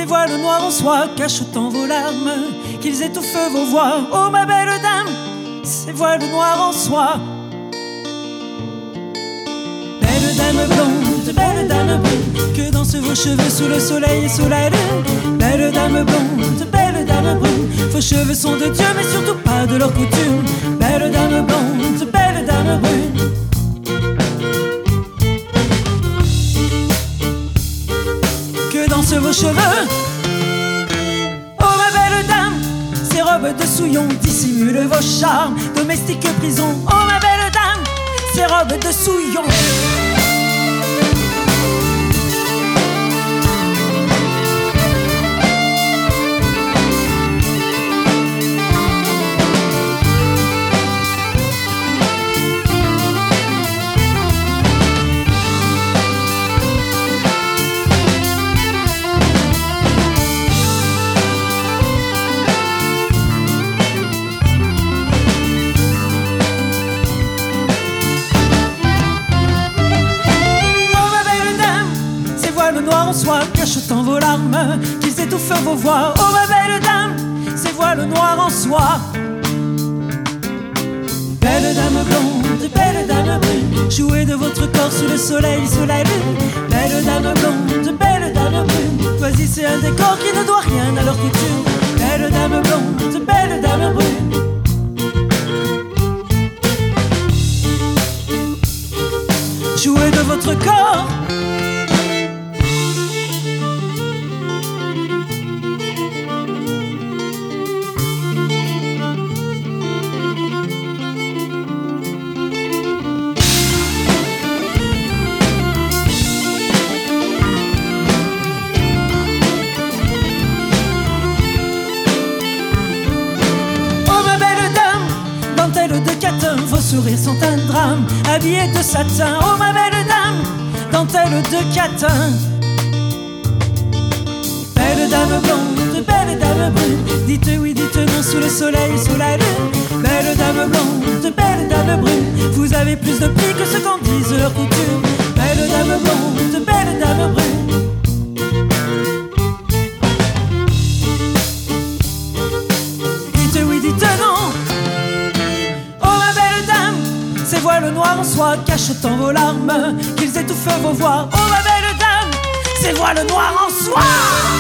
ces voiles noirs en soie cachetant vos larmes, qu'ils étouffent vos voix. Oh ma belle dame, ces voiles noirs en soie. Belle dame blonde, belle dame brune, que dansent vos cheveux sous le soleil et sous la lune. Belle dame blonde, belle dame brune, vos cheveux sont de Dieu mais surtout pas de leur coutume. Belle dame blonde, belle dame brune. Que dansent vos cheveux? Oh ma belle dame, ces robes de souillon dissimulent vos charmes. Domestique prison, oh ma belle dame, ces robes de souillon. Noirs en soie cachetant vos larmes, qu'ils étouffent vos voix. Oh ma belle dame, ces voiles noirs en soie. Belle dame blonde, belle dame brune, jouez de votre corps sous le soleil, sous la lune. Belle dame blonde, belle dame brune, choisissez un décor qui ne doit rien à leur coutume. Belle dame blonde, belle dame brune. Jouez de votre corps. De catin, vos sourires sont un drame, habillés de satin, oh ma belle dame, dentelle de catin. Belle dame blonde, belle dame brune, dites oui, dites non sous le soleil, sous la lune. Belle dame blonde, belle dame brune, vous avez plus de prix que ce qu'en disent leurs coutumes. Belle dame blonde, belle dame brune. Dites oui, dites non. Ces voiles noirs en soie cachetant vos larmes, qu'ils étouffent vos voix. Oh ma belle dame, ces voiles noirs en soie.